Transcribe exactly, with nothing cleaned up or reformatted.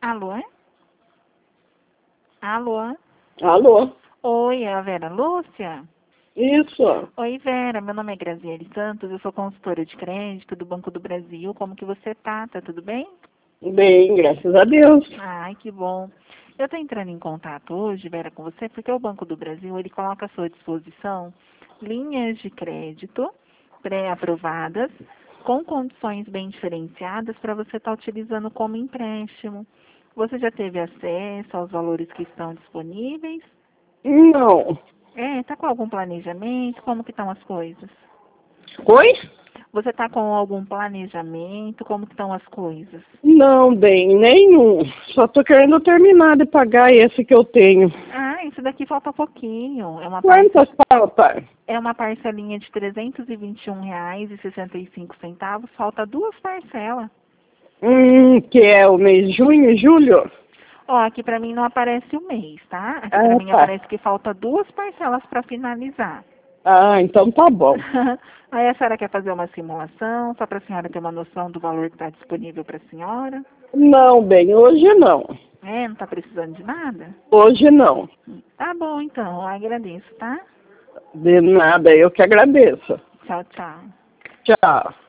Alô? Alô? Alô? Oi, é a Vera Lúcia? Isso. Oi, Vera, meu nome é Graziele Santos, eu sou consultora de crédito do Banco do Brasil. Como que você tá? Tá tudo bem? Bem, graças a Deus. Ai, que bom. Eu estou entrando em contato hoje, Vera, com você, porque o Banco do Brasil, ele coloca à sua disposição linhas de crédito pré-aprovadas, com condições bem diferenciadas para você estar utilizando como empréstimo. Você já teve acesso aos valores que estão disponíveis? Não. É, tá com algum planejamento? Como que estão as coisas? Oi? Você tá com algum planejamento? Como que estão as coisas? Não, bem, nenhum. Só tô querendo terminar de pagar esse que eu tenho. Ah, isso daqui falta pouquinho. É uma Quantas falta? É uma parcelinha de trezentos e vinte e um reais e sessenta e cinco centavos. Falta duas parcelas. Hum, que é o mês de junho e julho? Ó, aqui pra mim não aparece o mês, tá? Aqui pra Ah, mim tá. aparece que falta duas parcelas pra finalizar. Ah, então tá bom. Aí a senhora quer fazer uma simulação, só pra senhora ter uma noção do valor que está disponível pra senhora? Não, bem, hoje não. É, não tá precisando de nada? Hoje não. Tá bom, então. Eu agradeço, tá? De nada, eu que agradeço. Tchau, tchau. Tchau.